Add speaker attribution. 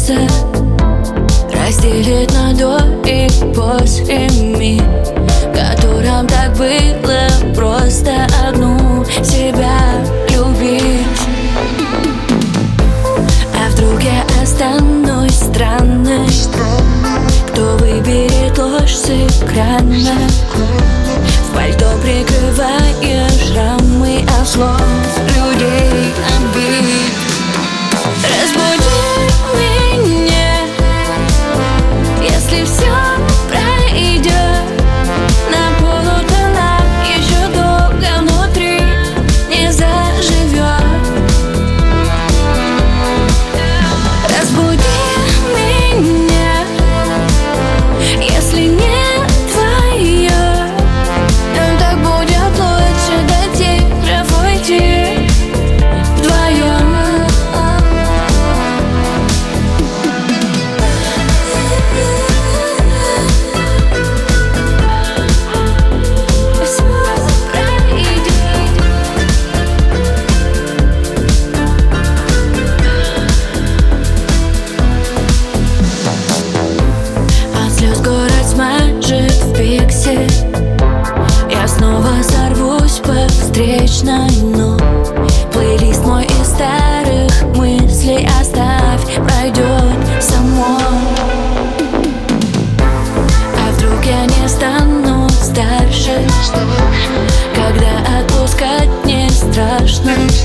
Speaker 1: сердце разделит на до и после миг, в котором так было просто одну себя любить. А вдруг я останусь странной? Кто выберет ложь с экрана? В пальто прикрываешь шрамы от слов людей обид. Разбуди меня, если все пройдет на полутонах, еще долго внутри не заживет. Разбуди меня, если не твое, так будет лучше до тигров уйти вдвоем. Город смажет в пиксель, я снова сорвусь по встречной, но плейлист мой из старых мыслей оставь, пройдет само. А вдруг я не стану старше, когда отпускать не страшно?